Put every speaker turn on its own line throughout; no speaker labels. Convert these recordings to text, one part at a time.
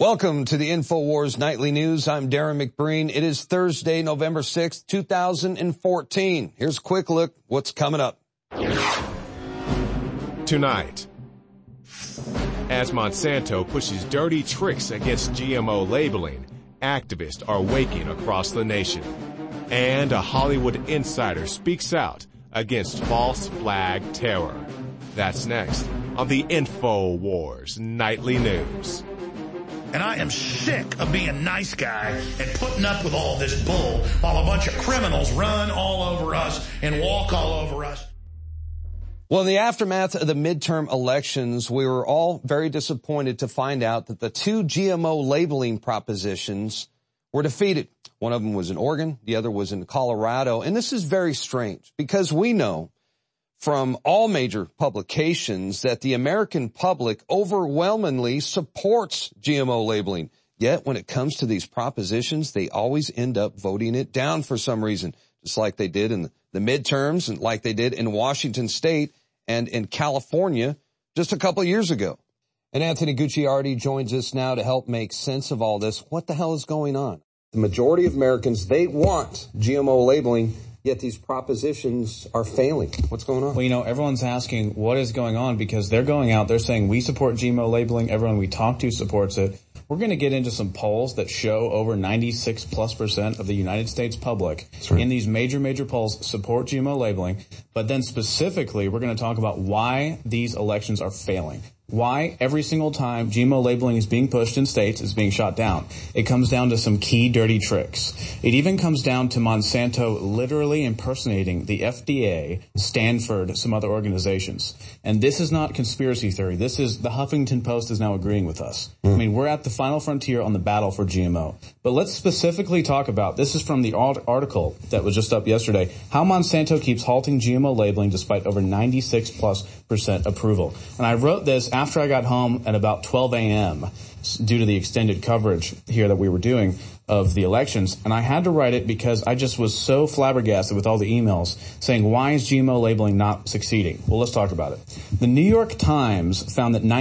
Welcome to the InfoWars Nightly News. I'm Darren McBreen. It is Thursday, November 6th, 2014. Here's a quick look what's coming up.
Tonight, as Monsanto pushes dirty tricks against GMO labeling, activists are waking across the nation. And a Hollywood insider speaks out against false flag terror. That's next on the InfoWars Nightly News.
And I am sick of being a nice guy and putting up with all this bull while a bunch of criminals run all over us and walk all over us.
Well, in the aftermath of the midterm elections, we were all very disappointed to find out that the two GMO labeling propositions were defeated. One of them was in Oregon, the other was in Colorado. And this is very strange because we know from all major publications that the American public overwhelmingly supports GMO labeling. Yet when it comes to these propositions, they always end up voting it down for some reason, just like they did in the midterms and like they did in Washington State and in California just a couple of years ago. And Anthony Gucciardi joins us now to help make sense of all this. What the hell is going on? The majority of Americans, they want GMO labeling, yet these propositions are failing. What's going on?
Well, you know, everyone's asking what is going on because they're going out, they're saying we support GMO labeling. Everyone we talk to supports it. We're going to get into some polls that show over 96+% of the United States public in these major polls support GMO labeling. But then specifically, we're going to talk about why these elections are failing. Why every single time GMO labeling is being pushed in states is being shot down. It comes down to some key dirty tricks. It even comes down to Monsanto literally impersonating the FDA, Stanford, some other organizations. And this is not conspiracy theory. This is the Huffington Post is now agreeing with us. I mean, we're at the final frontier on the battle for GMO. But let's specifically talk about, this is from the article that was just up yesterday, how Monsanto keeps halting GMO labeling despite over 96+% approval. And I wrote this after I got home at about 12 a.m. due to the extended coverage here that we were doing of the elections. And I had to write it because I just was so flabbergasted with all the emails saying, why is GMO labeling not succeeding? Well, let's talk about it. The New York Times found that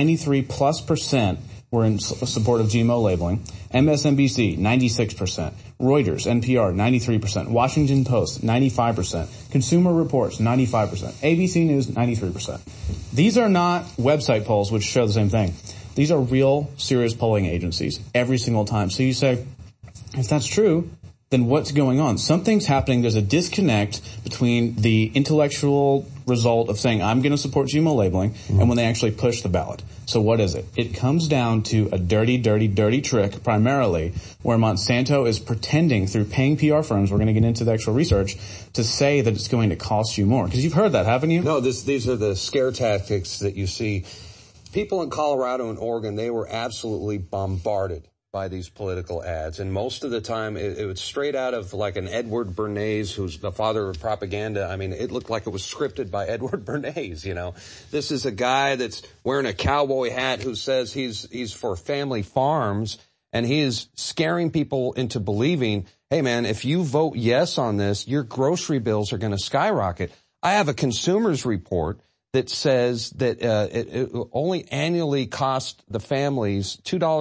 93+% were in support of GMO labeling. MSNBC, 96%. Reuters, NPR, 93%. Washington Post, 95%. Consumer Reports, 95%. ABC News, 93%. These are not website polls which show the same thing. These are real, serious polling agencies every single time. So you say, if that's true, then what's going on? Something's happening. There's a disconnect between the intellectual result of saying, I'm going to support GMO labeling, and when they actually push the ballot. So what is it? It comes down to a dirty trick, primarily, where Monsanto is pretending through paying PR firms, we're going to get into the actual research, to say that it's going to cost you more. Because you've heard that, haven't you?
No, these are the scare tactics that you see. People in Colorado and Oregon, they were absolutely bombarded by these political ads. And most of the time, it was straight out of like an Edward Bernays, who's the father of propaganda. I mean, it looked like it was scripted by Edward Bernays, you know. This is a guy that's wearing a cowboy hat who says he's for family farms, and he is scaring people into believing, hey man, if you vote yes on this, your grocery bills are going to skyrocket. I have a consumer's report that says that it only annually cost the families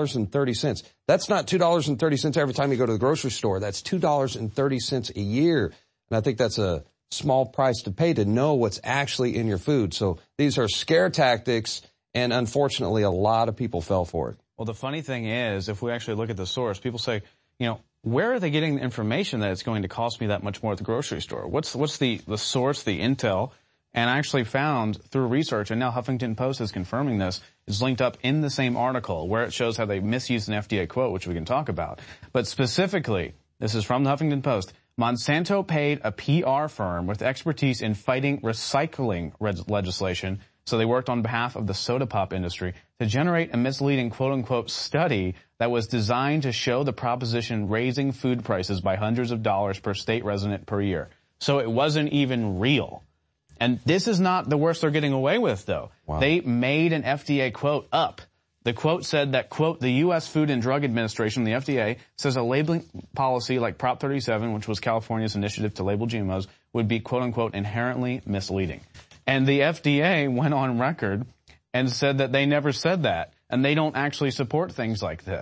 $2.30. That's not $2.30 every time you go to the grocery store. That's $2.30 a year. And I think that's a small price to pay to know what's actually in your food. So these are scare tactics, and unfortunately a lot of people fell for it.
Well, the funny thing is, if we actually look at the source, people say, you know, where are they getting the information that it's going to cost me that much more at the grocery store? What's the source, the intel? And I actually found through research, and now Huffington Post is confirming this, is linked up in the same article where it shows how they misused an FDA quote, which we can talk about. But specifically, this is from the Huffington Post, Monsanto paid a PR firm with expertise in fighting recycling legislation, so they worked on behalf of the soda pop industry, to generate a misleading quote-unquote study that was designed to show the proposition raising food prices by hundreds of dollars per state resident per year. So it wasn't even real. And this is not the worst they're getting away with, though. Wow. They made an FDA quote up. The quote said that, quote, the U.S. Food and Drug Administration, the FDA, says a labeling policy like Prop 37, which was California's initiative to label GMOs, would be, quote unquote, inherently misleading. And the FDA went on record and said that they never said that, and they don't actually support things like this.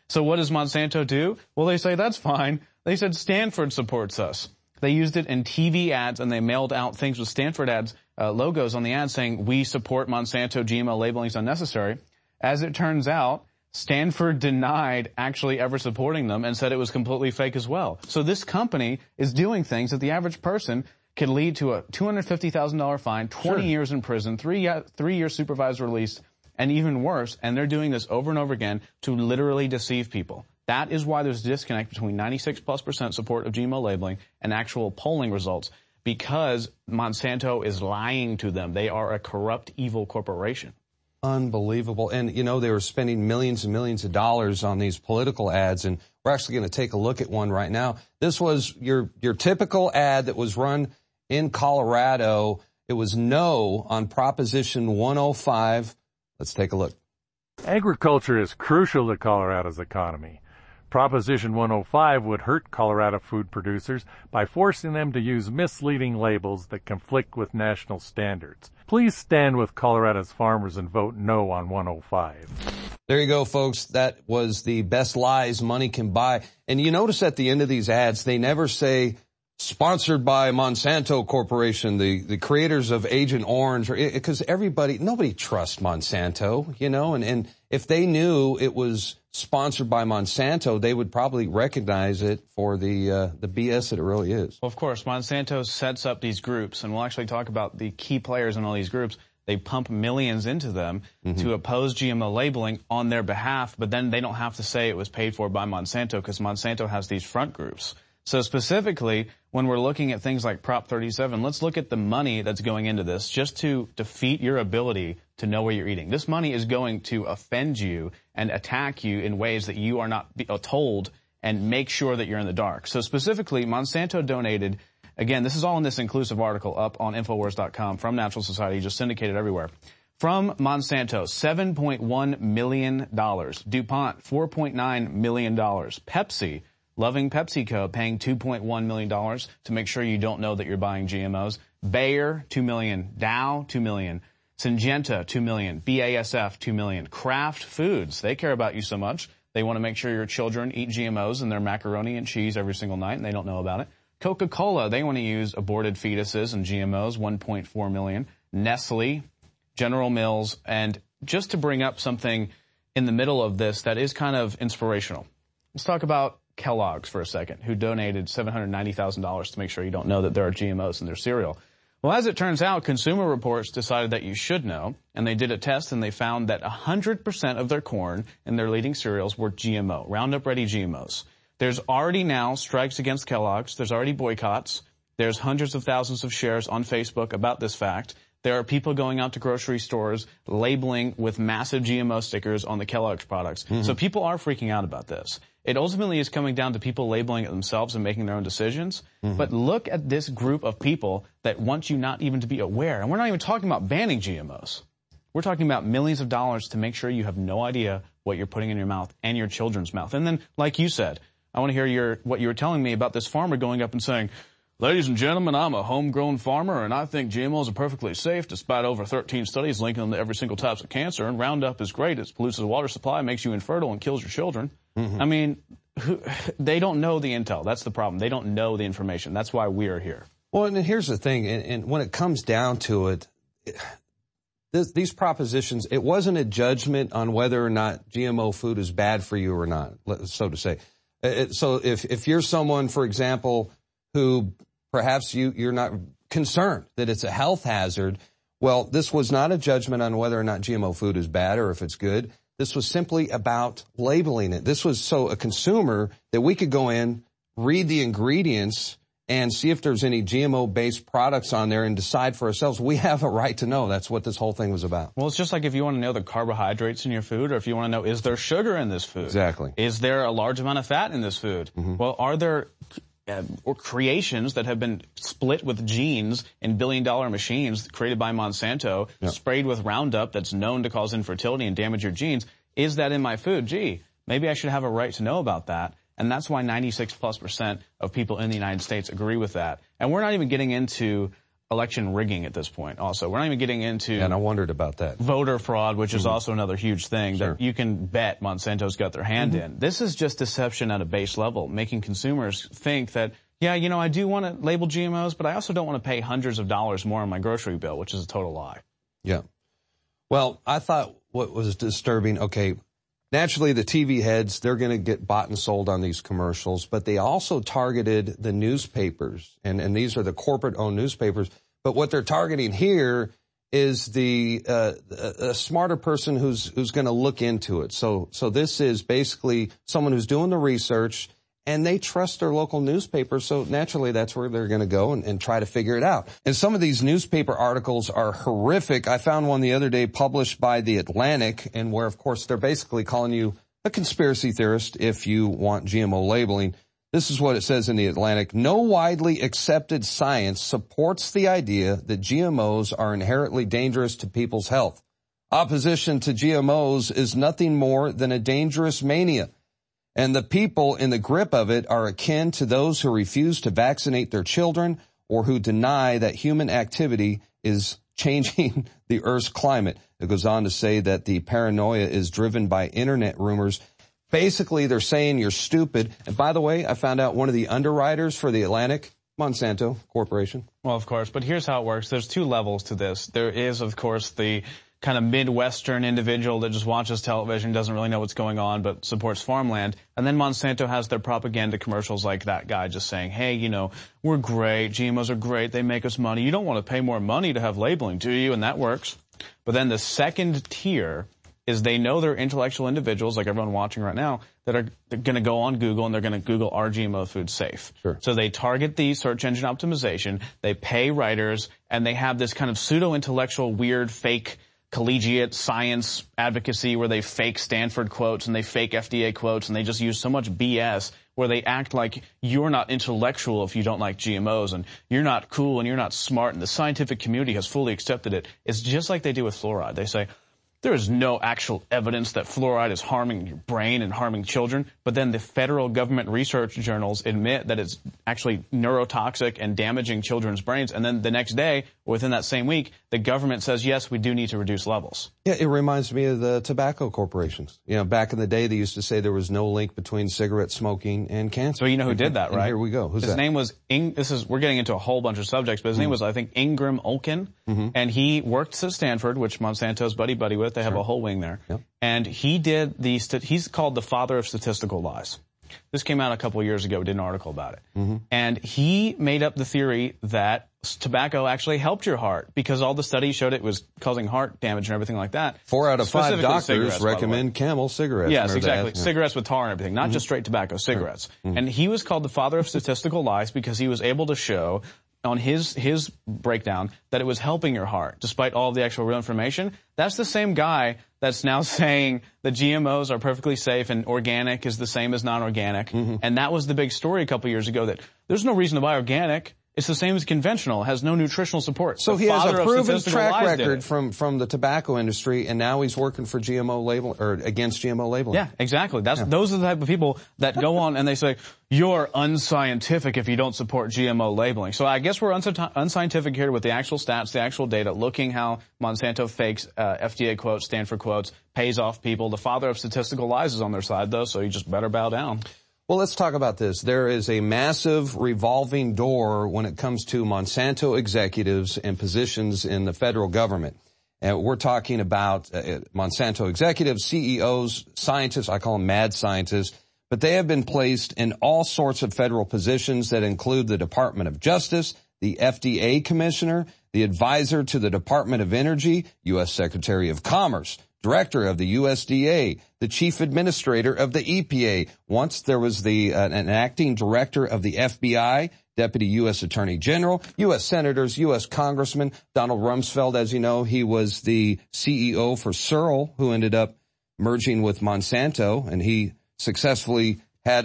So what does Monsanto do? Well, they say that's fine. They said Stanford supports us. They used it in TV ads, and they mailed out things with Stanford ads, logos on the ads saying, we support Monsanto, GMO labeling is unnecessary. As it turns out, Stanford denied actually ever supporting them and said it was completely fake as well. So this company is doing things that the average person could lead to a $250,000 fine, 20 years in prison, 3 years supervised release, and even worse. And they're doing this over and over again to literally deceive people. That is why there's a disconnect between 96+% support of GMO labeling and actual polling results, because Monsanto is lying to them. They are a corrupt, evil corporation.
Unbelievable. And, you know, they were spending millions and millions of dollars on these political ads, and we're actually going to take a look at one right now. This was your typical ad that was run in Colorado. It was no on Proposition 105. Let's take a look.
Agriculture is crucial to Colorado's economy. Proposition 105 would hurt Colorado food producers by forcing them to use misleading labels that conflict with national standards. Please stand with Colorado's farmers and vote no on 105.
There you go, folks. That was the best lies money can buy. And you notice at the end of these ads, they never say sponsored by Monsanto Corporation, the creators of Agent Orange, because nobody trusts Monsanto, you know, and if they knew it was sponsored by Monsanto, they would probably recognize it for the BS that it really is.
Well, of course, Monsanto sets up these groups, and we'll actually talk about the key players in all these groups. They pump millions into them to oppose GMO labeling on their behalf, but then they don't have to say it was paid for by Monsanto because Monsanto has these front groups. So specifically, when we're looking at things like Prop 37, let's look at the money that's going into this just to defeat your ability to know what you're eating. This money is going to offend you and attack you in ways that you are not told and make sure that you're in the dark. So specifically, Monsanto donated, again, this is all in this inclusive article up on Infowars.com from Natural Society, just syndicated everywhere. From Monsanto, $7.1 million. DuPont, $4.9 million. Pepsi, loving PepsiCo, paying $2.1 million to make sure you don't know that you're buying GMOs. Bayer, $2 million. Dow, $2 million. Syngenta, $2 million. BASF, $2 million. Kraft Foods, they care about you so much. They want to make sure your children eat GMOs in their macaroni and cheese every single night, and they don't know about it. Coca-Cola, they want to use aborted fetuses and GMOs, $1.4 million. Nestle, General Mills, and just to bring up something in the middle of this that is kind of inspirational. Let's talk about Kellogg's for a second, who donated $790,000 to make sure you don't know that there are GMOs in their cereal. Well, as it turns out, Consumer Reports decided that you should know, and they did a test and they found that 100% of their corn in their leading cereals were GMO, Roundup Ready GMOs. There's already now strikes against Kellogg's. There's already boycotts. There's hundreds of thousands of shares on Facebook about this fact. There are people going out to grocery stores labeling with massive GMO stickers on the Kellogg's products. So people are freaking out about this. It ultimately is coming down to people labeling it themselves and making their own decisions. But look at this group of people that want you not even to be aware. And we're not even talking about banning GMOs. We're talking about millions of dollars to make sure you have no idea what you're putting in your mouth and your children's mouth. And then, like you said, I want to hear what you were telling me about this farmer going up and saying, ladies and gentlemen, I'm a homegrown farmer, and I think GMOs are perfectly safe despite over 13 studies linking them to every single type of cancer. And Roundup is great. It pollutes the water supply, makes you infertile, and kills your children. I mean, they don't know the intel. That's the problem. They don't know the information. That's why we are here.
Well, and here's the thing. And when it comes down to it, these propositions, it wasn't a judgment on whether or not GMO food is bad for you or not, so to say. So if you're someone, for example, who perhaps you're not concerned that it's a health hazard, well, this was not a judgment on whether or not GMO food is bad or if it's good. This was simply about labeling it. This was so a consumer that we could go in, read the ingredients, and see if there's any GMO-based products on there and decide for ourselves. We have a right to know. That's what this whole thing was about.
Well, it's just like if you want to know the carbohydrates in your food, or if you want to know, is there sugar in this food?
Exactly.
Is there a large amount of fat in this food? Well, are there or creations that have been split with genes in billion-dollar machines created by Monsanto, sprayed with Roundup that's known to cause infertility and damage your genes? Is that in my food? Gee, maybe I should have a right to know about that. And that's why 96+% of people in the United States agree with that. And we're not even getting into election rigging at this point also. We're not even getting into
and I wondered about that.
Voter fraud, which is also another huge thing that you can bet Monsanto's got their hand in. This is just deception at a base level, making consumers think that, yeah, you know, I do want to label GMOs, but I also don't want to pay hundreds of dollars more on my grocery bill, which is a total lie.
Yeah. Well, I thought what was disturbing, okay, naturally the TV heads, they're going to get bought and sold on these commercials, but they also targeted the newspapers, and these are the corporate-owned newspapers. But what they're targeting here is a smarter person who's going to look into it. So this is basically someone who's doing the research, and they trust their local newspaper, so naturally that's where they're going to go and try to figure it out. And some of these newspaper articles are horrific. I found one the other day published by The Atlantic, and where, of course, they're basically calling you a conspiracy theorist if you want GMO labeling. This is what it says in The Atlantic. No widely accepted science supports the idea that GMOs are inherently dangerous to people's health. Opposition to GMOs is nothing more than a dangerous mania, and the people in the grip of it are akin to those who refuse to vaccinate their children or who deny that human activity is changing the Earth's climate. It goes on to say that the paranoia is driven by internet rumors. Basically, they're saying you're stupid. And by the way, I found out one of the underwriters for The Atlantic, Monsanto Corporation.
Well, of course, but here's how it works. There's two levels to this. There is, of course, the kind of Midwestern individual that just watches television, doesn't really know what's going on, but supports farmland. And then Monsanto has their propaganda commercials like that guy just saying, hey, you know, we're great. GMOs are great. They make us money. You don't want to pay more money to have labeling, do you? And that works. But then the second tier is they know they're intellectual individuals, like everyone watching right now, that are going to go on Google and they're going to Google, are GMO foods safe?
Sure.
So they target the search engine optimization, they pay writers, and they have this kind of pseudo-intellectual, weird, fake collegiate science advocacy where they fake Stanford quotes and they fake FDA quotes and they just use so much BS where they act like you're not intellectual if you don't like GMOs and you're not cool and you're not smart and the scientific community has fully accepted it. It's just like they do with fluoride. They say, there is no actual evidence that fluoride is harming your brain and harming children, but then the federal government research journals admit that it's actually neurotoxic and damaging children's brains, and then the next day, within that same week, the government says, yes, we do need to reduce levels.
Yeah, it reminds me of the tobacco corporations. You know, back in the day, they used to say there was no link between cigarette smoking and cancer.
So you know who did that, right?
And here we go. Who's that?
His name was, we're getting into a whole bunch of subjects, but his name was, I think, Ingram Olkin, and he worked at Stanford, which Monsanto's buddy with. They have a whole wing there. Yep. And he did he's called the father of statistical lies. This came out a couple of years ago. We did an article about it. And he made up the theory that tobacco actually helped your heart because all the studies showed it was causing heart damage and everything like that.
4 out of 5 doctors recommend Camel cigarettes.
Yes, exactly. Cigarettes with tar and everything, not just straight tobacco, cigarettes. And he was called the father of statistical lies because he was able to show on his breakdown that it was helping your heart, despite all of the actual real information. That's the same guy that's now saying that GMOs are perfectly safe and organic is the same as non-organic. And that was the big story a couple years ago, that there's no reason to buy organic. It's the same as conventional. It has no nutritional support.
So he has a proven track record from the tobacco industry, and now he's working for GMO label or against GMO labeling.
Yeah, exactly. Those are the type of people that go on and they say, you're unscientific if you don't support GMO labeling. So I guess we're unscientific here with the actual stats, the actual data, looking how Monsanto fakes FDA quotes, Stanford quotes, pays off people. The father of statistical lies is on their side, though, so you just better bow down.
Well, let's talk about this. There is a massive revolving door when it comes to Monsanto executives and positions in the federal government. And we're talking about Monsanto executives, CEOs, scientists. I call them mad scientists. But they have been placed in all sorts of federal positions that include the Department of Justice, the FDA commissioner, the advisor to the Department of Energy, U.S. Secretary of Commerce, director of the USDA, the chief administrator of the EPA. Once there was an acting director of the FBI, deputy U.S. Attorney General, U.S. senators, U.S. congressmen. Donald Rumsfeld, as you know, he was the CEO for Searle, who ended up merging with Monsanto, and he successfully had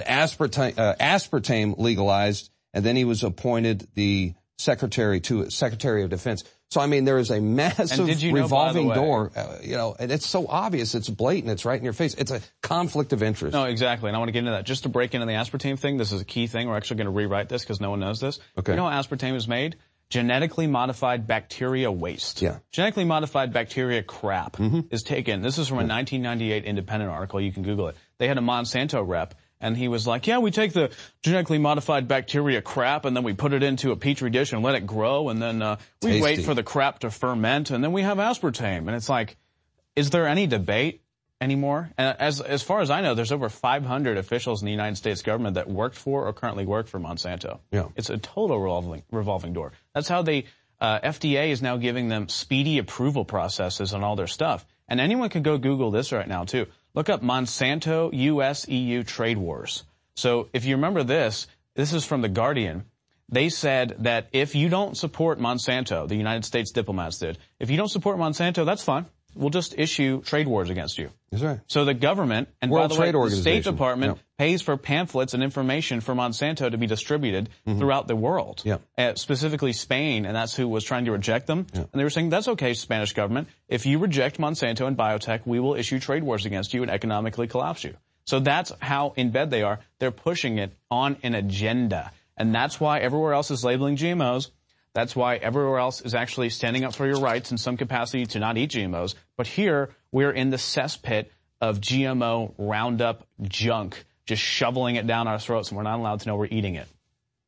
aspartame legalized, and then he was appointed the Secretary of Defense. So, I mean, there is a massive revolving door, and it's so obvious. It's blatant. It's right in your face. It's a conflict of interest.
No, exactly. And I want to get into that. Just to break into the aspartame thing, this is a key thing. We're actually going to rewrite this because no one knows this.
Okay.
You know how aspartame is made? genetically modified bacteria waste.
Yeah.
Genetically modified bacteria crap is taken. This is from a 1998 Independent article. You can Google it. They had a Monsanto rep, and he was like, yeah, we take the genetically modified bacteria crap, and then we put it into a petri dish and let it grow, and then we wait for the crap to ferment, and then we have aspartame. And it's like, is there any debate anymore? And as far as I know, there's over 500 officials in the United States government that worked for or currently work for Monsanto.
Yeah.
It's a total revolving door. That's how they FDA is now giving them speedy approval processes on all their stuff. And anyone can go Google this right now too. Look up Monsanto US-EU trade wars. So if you remember this is from The Guardian. They said that if you don't support Monsanto, the United States diplomats did, if you don't support Monsanto, that's fine. We'll just issue trade wars against you.
That's right.
So the government, and
World
by the way,
Trade
the
Organization.
State Department pays for pamphlets and information for Monsanto to be distributed throughout the world. Specifically Spain, and that's who was trying to reject them. And they were saying, that's okay, Spanish government. If you reject Monsanto and biotech, we will issue trade wars against you and economically collapse you. So that's how in bed they are. They're pushing it on an agenda. And that's why everywhere else is labeling GMOs. That's why everywhere else is actually standing up for your rights in some capacity to not eat GMOs. But here, we're in the cesspit of GMO Roundup junk, just shoveling it down our throats, and we're not allowed to know we're eating it.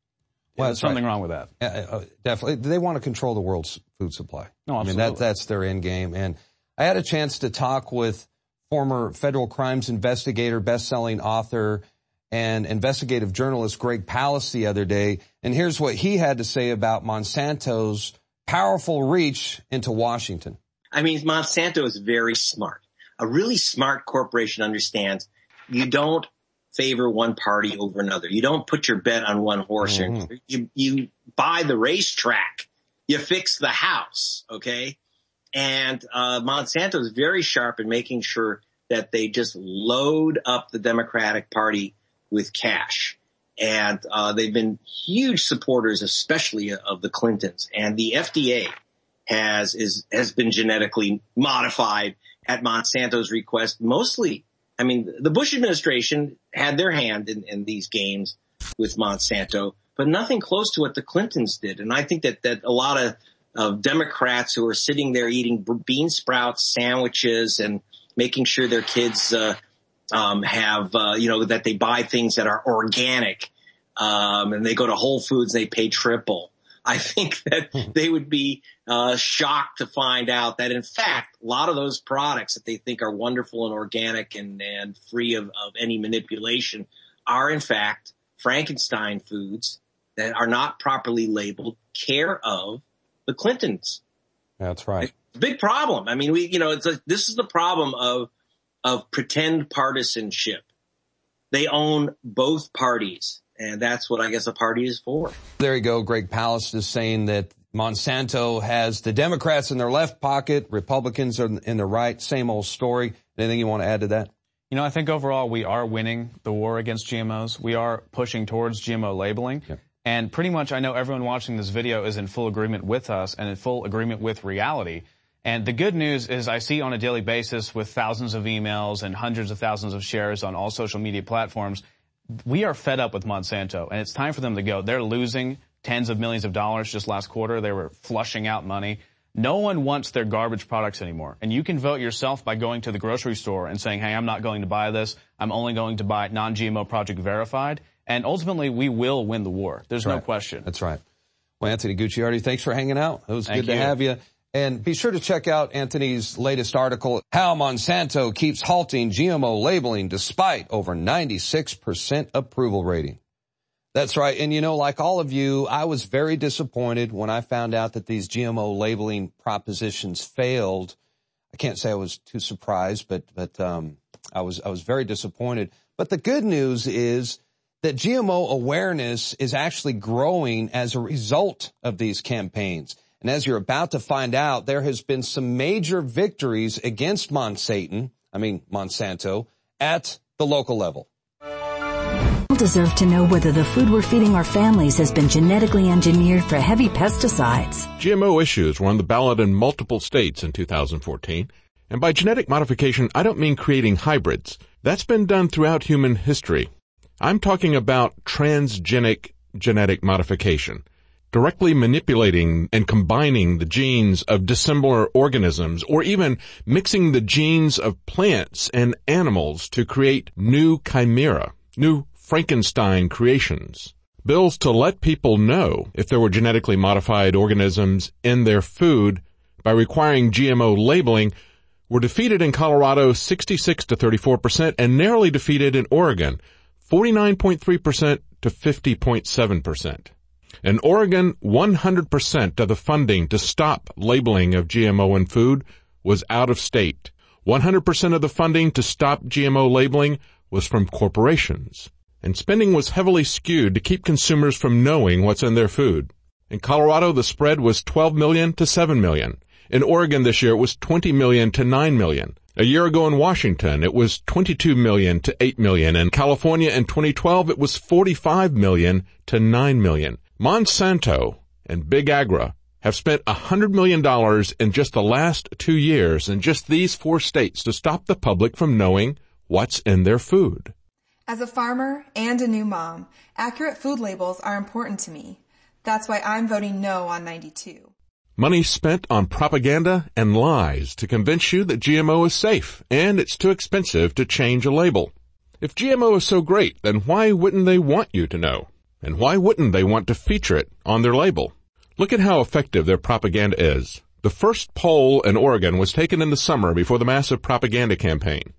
Well,
there's something wrong with that.
Definitely. They want to control the world's food supply.
No, absolutely.
I mean, that's their end game. And I had a chance to talk with former federal crimes investigator, best-selling author, and investigative journalist Greg Palast the other day, and here's what he had to say about Monsanto's powerful reach into Washington.
I mean, Monsanto is very smart. A really smart corporation understands you don't favor one party over another. You don't put your bet on one horse. You buy the racetrack. You fix the house, okay? And Monsanto is very sharp in making sure that they just load up the Democratic Party with cash. And they've been huge supporters, especially of the Clintons. And the FDA has been genetically modified at Monsanto's request. Mostly, I mean, the Bush administration had their hand in these games with Monsanto, but nothing close to what the Clintons did. And I think that a lot of Democrats who are sitting there eating bean sprout sandwiches and making sure their kids have that they buy things that are organic, and they go to Whole Foods and they pay triple. I think that they would be shocked to find out that, in fact, a lot of those products that they think are wonderful and organic and free of any manipulation are, in fact, Frankenstein foods that are not properly labeled, care of the Clintons.
That's right.
It's a big problem. I mean, this is the problem of pretend partisanship. They own both parties, and that's what I guess a party is for.
There you go. Greg Palast is saying that Monsanto has the Democrats in their left pocket, Republicans are in the right. Same old story. Anything you want to add to that?
I think overall we are winning the war against GMOs. We are pushing towards GMO labeling. Yep. And pretty much I know everyone watching this video is in full agreement with us and in full agreement with reality. And the good news is I see on a daily basis with thousands of emails and hundreds of thousands of shares on all social media platforms, we are fed up with Monsanto, and it's time for them to go. They're losing tens of millions of dollars just last quarter. They were flushing out money. No one wants their garbage products anymore. And you can vote yourself by going to the grocery store and saying, hey, I'm not going to buy this. I'm only going to buy non-GMO Project Verified. And ultimately, we will win the war. There's no question.
That's right. Well, Anthony Gucciardi, thanks for hanging out. It was good to have you. And be sure to check out Anthony's latest article, How Monsanto Keeps Halting GMO Labeling Despite Over 96% Approval Rating. That's right. And, like all of you, I was very disappointed when I found out that these GMO labeling propositions failed. I can't say I was too surprised, but I was very disappointed. But the good news is that GMO awareness is actually growing as a result of these campaigns. And as you're about to find out, there has been some major victories against Monsanto at the local level.
We deserve to know whether the food we're feeding our families has been genetically engineered for heavy pesticides.
GMO issues were on the ballot in multiple states in 2014. And by genetic modification, I don't mean creating hybrids. That's been done throughout human history. I'm talking about transgenic genetic modification. directly manipulating and combining the genes of dissimilar organisms, or even mixing the genes of plants and animals to create new chimera, new Frankenstein creations. Bills to let people know if there were genetically modified organisms in their food by requiring GMO labeling were defeated in Colorado 66 to 34% and narrowly defeated in Oregon 49.3% to 50.7%. In Oregon, 100% of the funding to stop labeling of GMO in food was out of state. 100% of the funding to stop GMO labeling was from corporations. And spending was heavily skewed to keep consumers from knowing what's in their food. In Colorado, the spread was 12 million to 7 million. In Oregon this year, it was 20 million to 9 million. A year ago in Washington, it was 22 million to 8 million. In California in 2012, it was 45 million to 9 million. Monsanto and Big Agri have spent $100 million in just the last 2 years in just these 4 states to stop the public from knowing what's in their food.
As a farmer and a new mom, accurate food labels are important to me. That's why I'm voting no on 92.
Money spent on propaganda and lies to convince you that GMO is safe and it's too expensive to change a label. If GMO is so great, then why wouldn't they want you to know? And why wouldn't they want to feature it on their label? Look at how effective their propaganda is. The first poll in Oregon was taken in the summer before the massive propaganda campaign.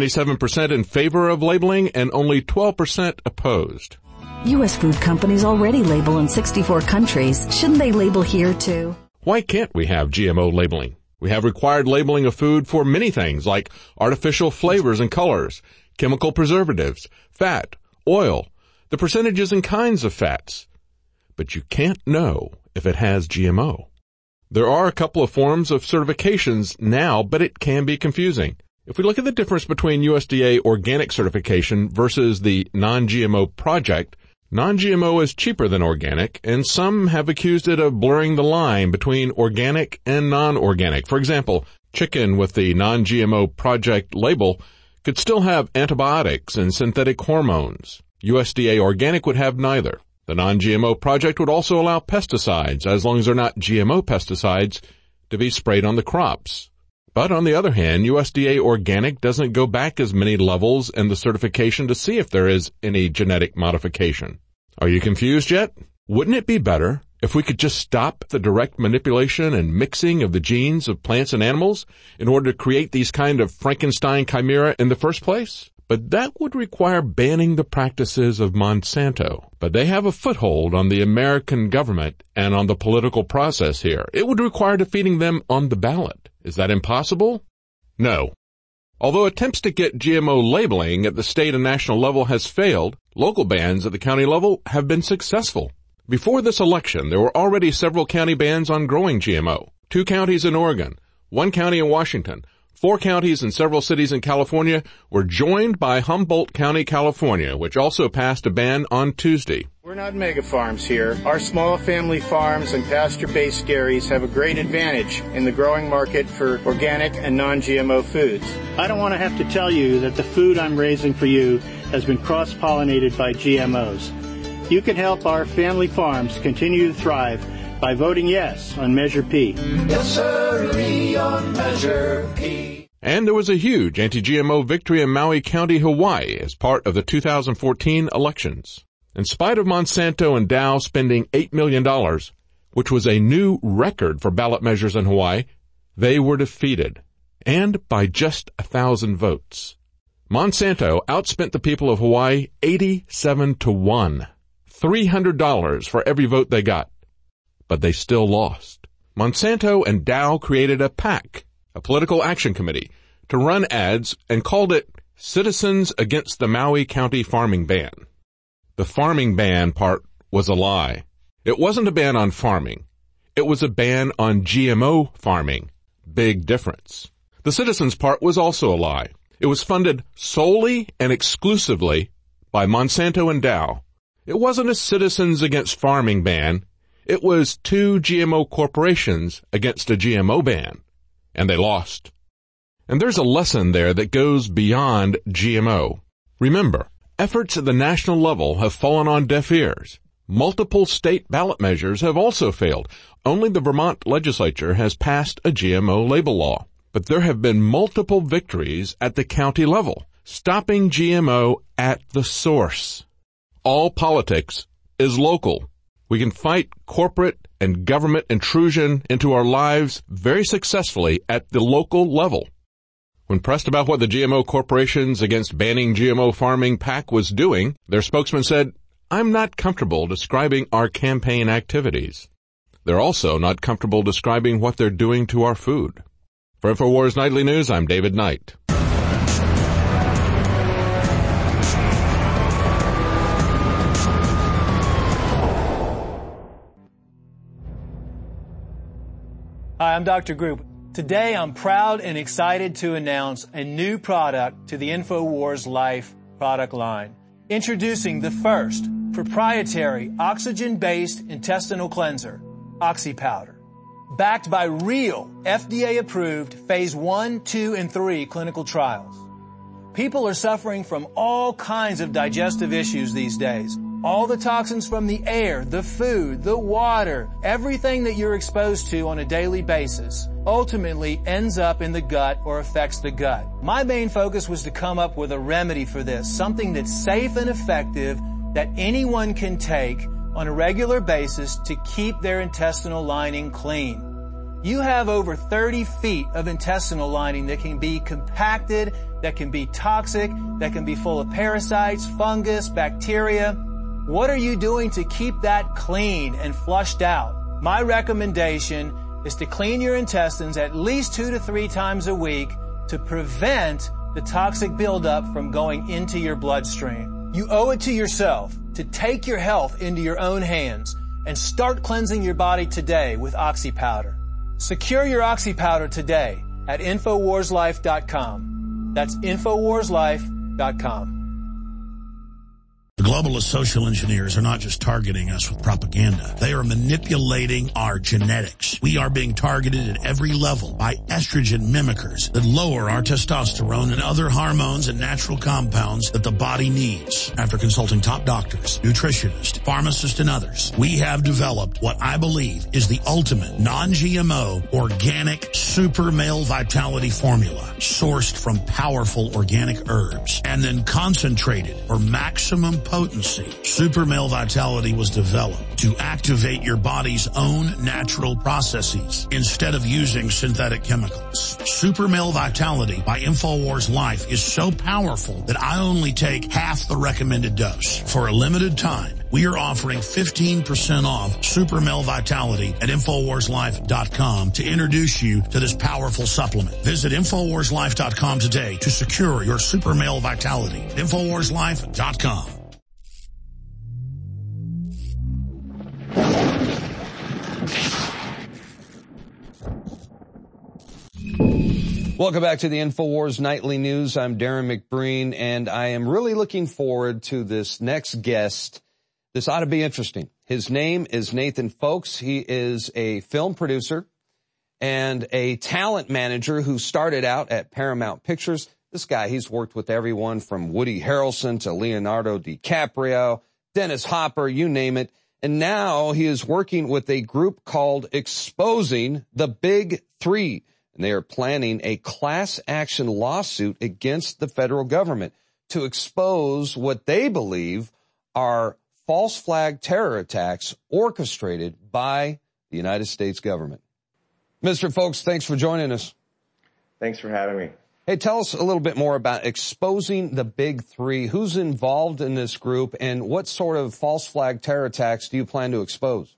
77% in favor of labeling and only 12% opposed.
U.S. food companies already label in 64 countries. Shouldn't they label here too?
Why can't we have GMO labeling? We have required labeling of food for many things like artificial flavors and colors, chemical preservatives, fat, oil, the percentages and kinds of fats. But you can't know if it has GMO. There are a couple of forms of certifications now, but it can be confusing. If we look at the difference between USDA organic certification versus the non-GMO project, non-GMO is cheaper than organic, and some have accused it of blurring the line between organic and non-organic. For example, chicken with the non-GMO project label could still have antibiotics and synthetic hormones. USDA organic would have neither. The non-GMO project would also allow pesticides, as long as they're not GMO pesticides, to be sprayed on the crops. But on the other hand, USDA organic doesn't go back as many levels in the certification to see if there is any genetic modification. Are you confused yet? Wouldn't it be better if we could just stop the direct manipulation and mixing of the genes of plants and animals in order to create these kind of Frankenstein chimera in the first place? But that would require banning the practices of Monsanto. But they have a foothold on the American government and on the political process here. It would require defeating them on the ballot. Is that impossible? No. Although attempts to get GMO labeling at the state and national level has failed, local bans at the county level have been successful. Before this election, there were already several county bans on growing GMO. 2 counties in Oregon, 1 county in Washington, 4 counties and several cities in California were joined by Humboldt County, California, which also passed a ban on Tuesday.
We're not mega farms here. Our small family farms and pasture-based dairies have a great advantage in the growing market for organic and non-GMO foods.
I don't want to have to tell you that the food I'm raising for you has been cross-pollinated by GMOs. You can help our family farms continue to thrive by voting yes on Measure P.
Yes, sir, on Measure P.
And there was a huge anti-GMO victory in Maui County, Hawaii, as part of the 2014 elections. In spite of Monsanto and Dow spending $8 million, which was a new record for ballot measures in Hawaii, they were defeated, and by just 1,000 votes. Monsanto outspent the people of Hawaii 87-1, $300 for every vote they got. But they still lost. Monsanto and Dow created a PAC, a political action committee, to run ads and called it Citizens Against the Maui County Farming Ban. The farming ban part was a lie. It wasn't a ban on farming. It was a ban on GMO farming. Big difference. The citizens part was also a lie. It was funded solely and exclusively by Monsanto and Dow. It wasn't a Citizens Against Farming ban. It was 2 GMO corporations against a GMO ban, and they lost. And there's a lesson there that goes beyond GMO. Remember, efforts at the national level have fallen on deaf ears. Multiple state ballot measures have also failed. Only the Vermont legislature has passed a GMO label law. But there have been multiple victories at the county level, stopping GMO at the source. All politics is local. We can fight corporate and government intrusion into our lives very successfully at the local level. When pressed about what the GMO Corporations Against Banning GMO Farming PAC was doing, their spokesman said, "I'm not comfortable describing our campaign activities." They're also not comfortable describing what they're doing to our food. For InfoWars Nightly News, I'm David Knight.
Hi, I'm Dr. Group. Today, I'm proud and excited to announce a new product to the InfoWars Life product line. Introducing the first proprietary oxygen-based intestinal cleanser, OxyPowder. Backed by real FDA-approved phase 1, 2, and 3 clinical trials. People are suffering from all kinds of digestive issues these days. All the toxins from the air, the food, the water, everything that you're exposed to on a daily basis ultimately ends up in the gut or affects the gut. My main focus was to come up with a remedy for this, something that's safe and effective that anyone can take on a regular basis to keep their intestinal lining clean. You have over 30 feet of intestinal lining that can be compacted, that can be toxic, that can be full of parasites, fungus, bacteria. What are you doing to keep that clean and flushed out? My recommendation is to clean your intestines at least 2 to 3 times a week to prevent the toxic buildup from going into your bloodstream. You owe it to yourself to take your health into your own hands and start cleansing your body today with OxyPowder. Secure your OxyPowder today at InfoWarsLife.com. That's InfoWarsLife.com.
The globalist social engineers are not just targeting us with propaganda. They are manipulating our genetics. We are being targeted at every level by estrogen mimickers that lower our testosterone and other hormones and natural compounds that the body needs. After consulting top doctors, nutritionists, pharmacists, and others, we have developed what I believe is the ultimate non-GMO organic super male vitality formula sourced from powerful organic herbs and then concentrated for maximum potency. Super Male Vitality was developed to activate your body's own natural processes instead of using synthetic chemicals. Super Male Vitality by InfoWars Life is so powerful that I only take half the recommended dose. For a limited time, we are offering 15% off Super Male Vitality at InfoWarsLife.com to introduce you to this powerful supplement. Visit InfoWarsLife.com today to secure your Super Male Vitality. InfoWarsLife.com.
Welcome back to the InfoWars Nightly News. I'm Darren McBreen, and I am really looking forward to this next guest. This ought to be interesting. His name is Nathan Folks. He is a film producer and a talent manager who started out at Paramount Pictures. This guy, he's worked with everyone from Woody Harrelson to Leonardo DiCaprio, Dennis Hopper, you name it. And now he is working with a group called Exposing the Big Three. And they are planning a class action lawsuit against the federal government to expose what they believe are false flag terror attacks orchestrated by the United States government. Mr. Folks, thanks for joining us.
Thanks for having me.
Hey, tell us a little bit more about Exposing the Big Three. Who's involved in this group, and what sort of false flag terror attacks do you plan to expose?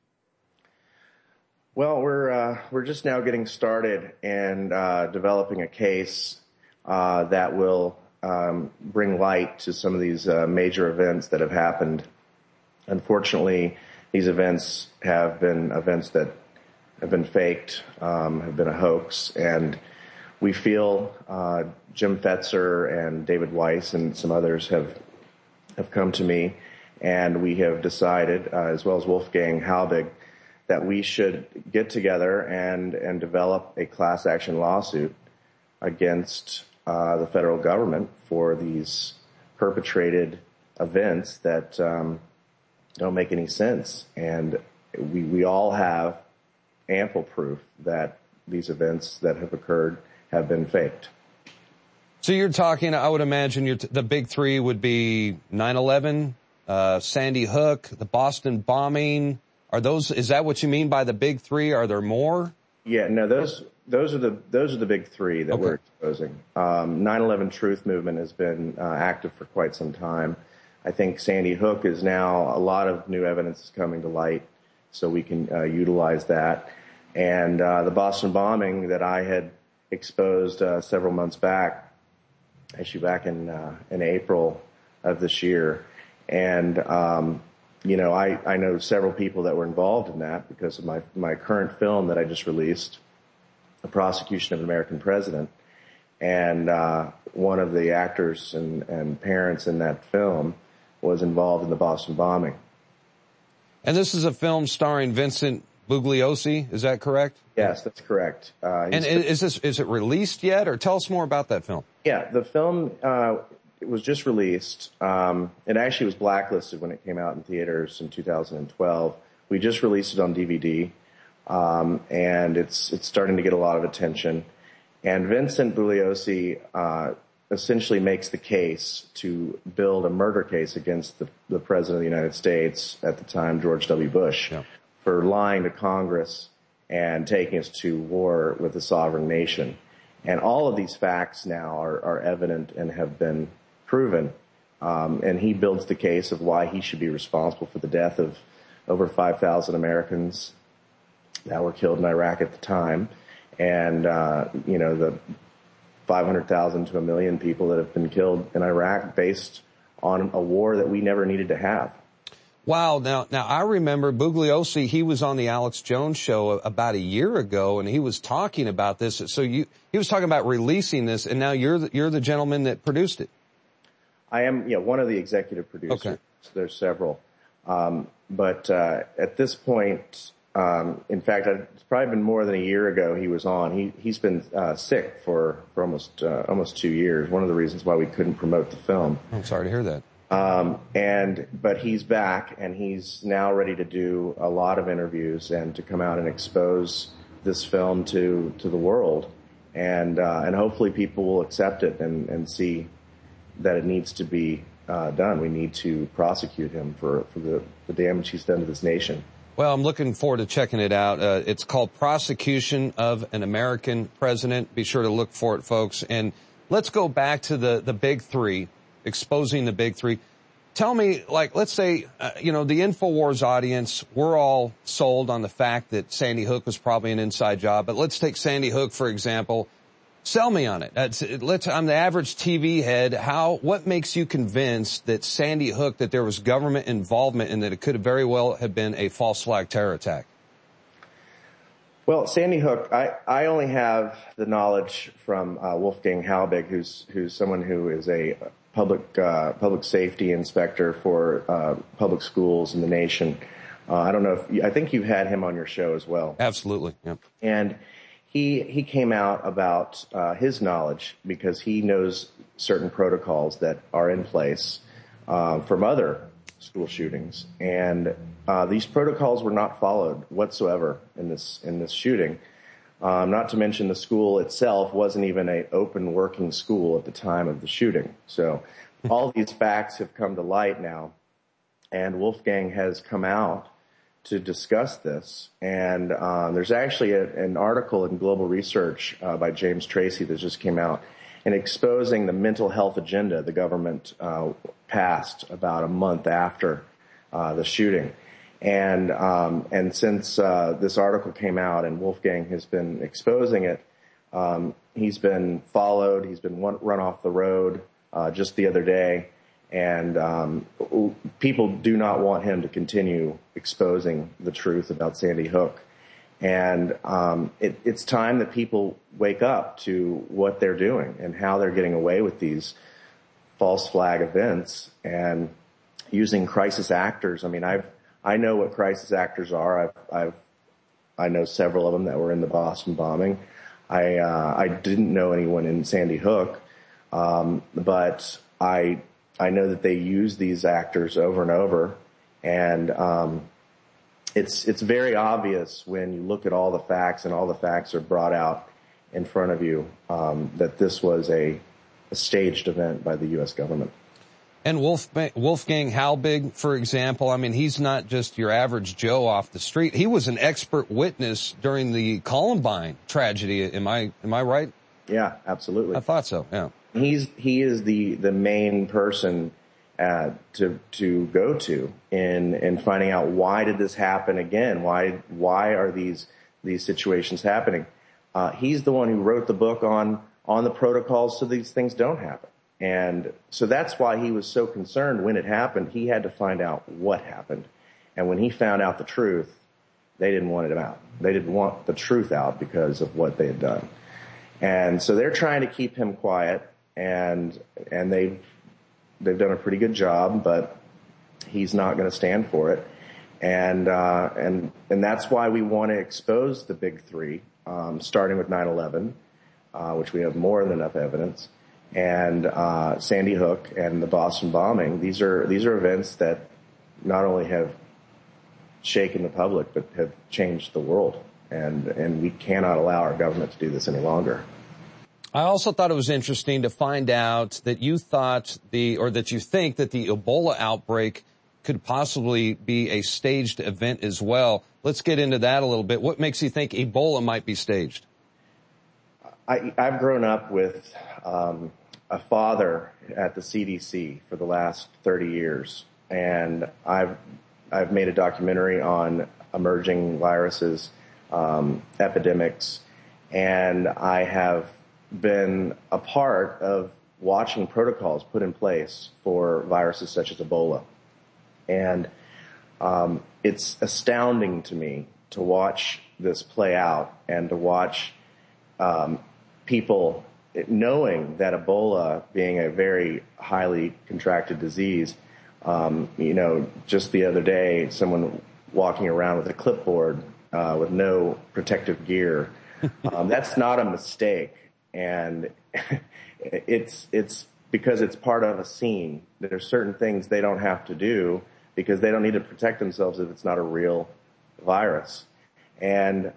Well, we're just now getting started and developing a case that will bring light to some of these major events that have happened. Unfortunately, these events have been events that have been faked, have been a hoax, and we feel Jim Fetzer and David Weiss and some others have come to me, and we have decided, as well as Wolfgang Halbig, that we should get together and develop a class action lawsuit against the federal government for these perpetrated events that don't make any sense. And we all have ample proof that these events that have occurred have been faked.
So you're talking, I would imagine the big three would be 9/11, Sandy Hook, the Boston bombing. Is that what you mean by the big three? Are there more?
Yeah, no, those are the big three that we're exposing. 9/11 Truth Movement has been active for quite some time. I think Sandy Hook is now, a lot of new evidence is coming to light, so we can utilize that. And the Boston bombing that I had exposed several months back, actually back in April of this year. And, I know several people that were involved in that because of my current film that I just released, The Prosecution of an American President. And one of the actors and parents in that film was involved in the Boston bombing.
And this is a film starring Vincent Bugliosi, is that correct?
Yes, that's correct.
And is it released yet, or tell us more about that film?
Yeah, the film it was just released. It actually was blacklisted when it came out in theaters in 2012. We just released it on DVD, and it's starting to get a lot of attention. And Vincent Bugliosi essentially makes the case to build a murder case against the President of the United States at the time, George W. Bush, for lying to Congress and taking us to war with a sovereign nation. And all of these facts now are evident and have been proven. And he builds the case of why he should be responsible for the death of over 5,000 Americans that were killed in Iraq at the time. And, the 500,000 to 1 million people that have been killed in Iraq based on a war that we never needed to have.
Wow. Now I remember Bugliosi, he was on the Alex Jones show about a year ago, and he was talking about this. So he was talking about releasing this, and now you're the gentleman that produced it.
I am, one of the executive producers. Okay. So there's several. But at this point, in fact, it's probably been more than a year ago he was on. He's been sick for almost 2 years. One of the reasons why we couldn't promote the film.
I'm sorry to hear that.
But he's back, and he's now ready to do a lot of interviews and to come out and expose this film to the world. And hopefully people will accept it and see that it needs to be done. We need to prosecute him for the damage he's done to this nation.
Well, I'm looking forward to checking it out. It's called Prosecution of an American President. Be sure to look for it, folks. And let's go back to the big three, exposing the big three. Tell me, let's say, the InfoWars audience, we're all sold on the fact that Sandy Hook was probably an inside job. But let's take Sandy Hook, for example. Sell me on it. I'm the average TV head. What makes you convinced that Sandy Hook, that there was government involvement and that it could very well have been a false flag terror attack?
Well, Sandy Hook, I only have the knowledge from Wolfgang Halbig, who's someone who is a public safety inspector for public schools in the nation. I don't know I think you've had him on your show as well.
Absolutely. Yep.
And he came out about his knowledge because he knows certain protocols that are in place from other school shootings, and these protocols were not followed whatsoever in this shooting. Not to mention the school itself wasn't even an open working school at the time of the shooting. So all these facts have come to light now, and Wolfgang has come out to discuss this. And there's actually an article in Global Research by James Tracy that just came out and exposing the mental health agenda the government passed about a month after the shooting. And since this article came out and Wolfgang has been exposing it, he's been followed, he's been run off the road just the other day. And people do not want him to continue exposing the truth about Sandy Hook. And it's time that people wake up to what they're doing and how they're getting away with these false flag events and using crisis actors. I mean, I know what crisis actors are. I know several of them that were in the Boston bombing. I didn't know anyone in Sandy Hook, but I know that they use these actors over and over, And it's very obvious when you look at all the facts and all the facts are brought out in front of you that this was a staged event by the U.S. government.
And Wolfgang Halbig, for example, I mean, he's not just your average Joe off the street. He was an expert witness during the Columbine tragedy. Am I right?
Yeah, absolutely.
I thought so. Yeah.
He is the main person to go to in finding out why did this happen again? Why are these situations happening? He's the one who wrote the book on the protocols so these things don't happen. And so that's why he was so concerned when it happened. He had to find out what happened. And when he found out the truth, they didn't want it out. They didn't want the truth out because of what they had done. And so they're trying to keep him quiet, and they've done a pretty good job, but he's not going to stand for it. And that's why we want to expose the big three, starting with 9/11, which we have more than enough evidence, and Sandy Hook and the Boston bombing. These are events that not only have shaken the public, but have changed the world. And we cannot allow our government to do this any longer.
I also thought it was interesting to find out that you think that the Ebola outbreak could possibly be a staged event as well. Let's get into that a little bit. What makes you think Ebola might be staged?
I've grown up with a father at the CDC for the last 30 years, and I've made a documentary on emerging viruses, epidemics, and I have been a part of watching protocols put in place for viruses such as Ebola. And it's astounding to me to watch this play out and to watch people knowing that Ebola, being a very highly contracted disease, just the other day, someone walking around with a clipboard with no protective gear, that's not a mistake. And it's because it's part of a scene. There are certain things they don't have to do because they don't need to protect themselves if it's not a real virus. And,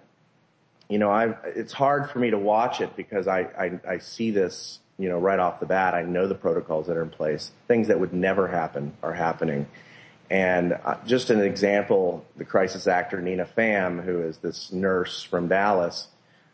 it's hard for me to watch it because I see this, right off the bat. I know the protocols that are in place. Things that would never happen are happening. And just an example, the crisis actor Nina Pham, who is this nurse from Dallas,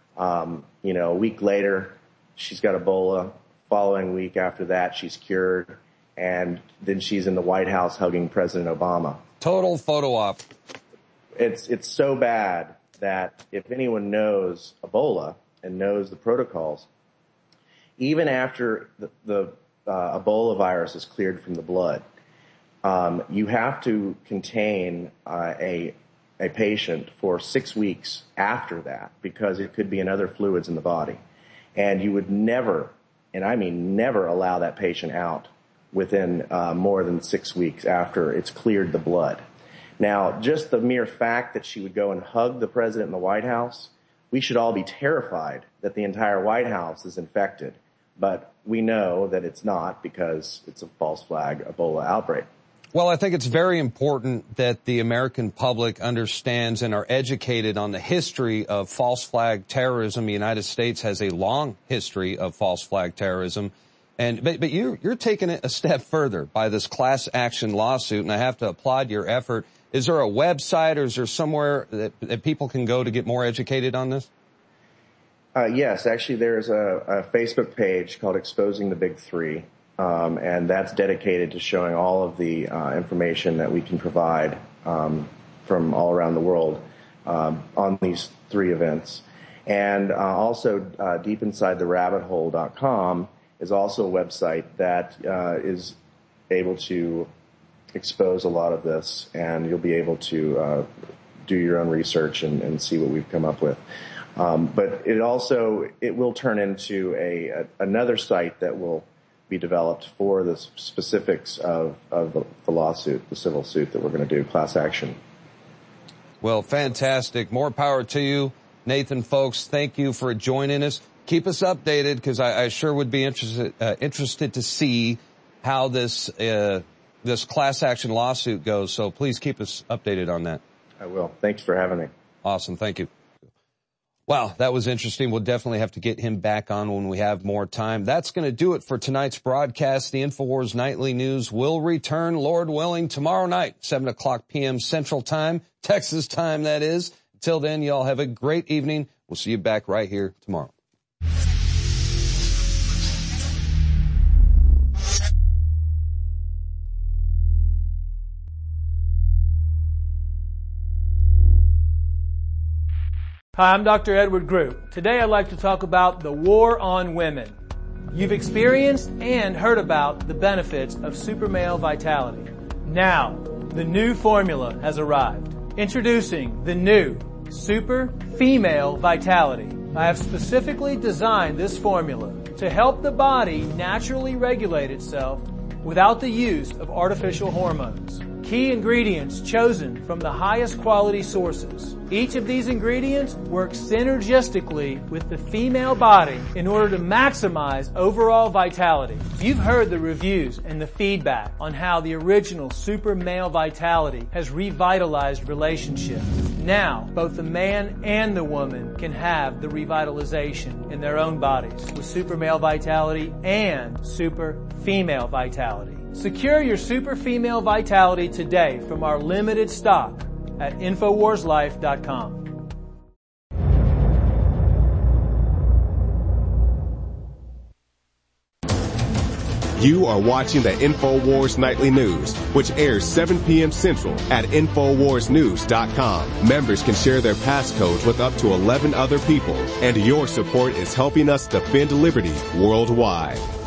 a week later, she's got Ebola. Following week after that, she's cured. And then she's in the White House hugging President Obama.
Total photo op.
It's so bad that if anyone knows Ebola and knows the protocols, even after the Ebola virus is cleared from the blood, you have to contain a patient for 6 weeks after that because it could be in other fluids in the body. And you would never, and I mean never, allow that patient out within more than 6 weeks after it's cleared the blood. Now, just the mere fact that she would go and hug the president in the White House, we should all be terrified that the entire White House is infected. But we know that it's not because it's a false flag Ebola outbreak.
Well, I think it's very important that the American public understands and are educated on the history of false flag terrorism. The United States has a long history of false flag terrorism. But you're taking it a step further by this class action lawsuit, and I have to applaud your effort. Is there a website or is there somewhere that people can go to get more educated on this?
Yes, actually there's a Facebook page called Exposing the Big Three. And that's dedicated to showing all of the information that we can provide from all around the world on these three events. And also deepinsidetherabbithole.com is also a website that is able to expose a lot of this, and you'll be able to do your own research and see what we've come up with. But it will turn into another site that will be developed for the specifics of the lawsuit, the civil suit that we're going to do, class action.
Well, fantastic. More power to you, Nathan. Folks, thank you for joining us. Keep us updated because I sure would be interested to see how this this class action lawsuit goes. So please keep us updated on that.
I will. Thanks for having me.
Awesome. Thank you. Wow, that was interesting. We'll definitely have to get him back on when we have more time. That's going to do it for tonight's broadcast. The InfoWars Nightly News will return, Lord willing, tomorrow night, 7 o'clock p.m. Central Time, Texas time, that is. Until then, y'all have a great evening. We'll see you back right here tomorrow.
Hi, I'm Dr. Edward Group. Today I'd like to talk about the war on women. You've experienced and heard about the benefits of super male vitality. Now, the new formula has arrived. Introducing the new Super Female Vitality. I have specifically designed this formula to help the body naturally regulate itself without the use of artificial hormones. Key ingredients chosen from the highest quality sources. Each of these ingredients works synergistically with the female body in order to maximize overall vitality. You've heard the reviews and the feedback on how the original Super Male Vitality has revitalized relationships. Now, both the man and the woman can have the revitalization in their own bodies with Super Male Vitality and Super Female Vitality. Secure your Super Female Vitality today from our limited stock at InfoWarsLife.com.
You are watching the InfoWars Nightly News, which airs 7 p.m. Central at InfoWarsNews.com. Members can share their passcodes with up to 11 other people, and your support is helping us defend liberty worldwide.